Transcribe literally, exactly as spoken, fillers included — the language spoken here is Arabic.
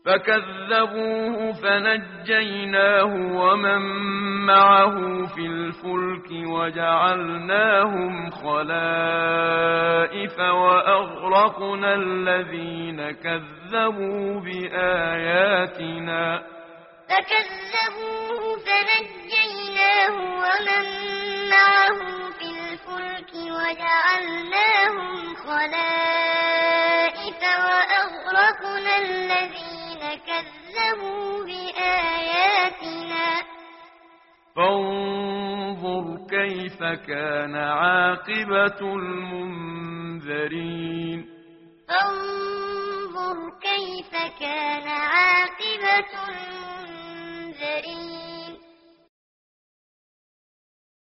فكذبوه فنجيناه ومن معه في الفلك وجعلناهم خلائف وأغرقنا الذين كذبوا بآياتنا فكذبوه فنجيناه ومن معه في الفلك وجعلناهم خلائف وأغرقنا الذين كذبوا بآياتنا فانظر كيف كان عاقبة المنذرين فانظر كيف كان عاقبة المنذرين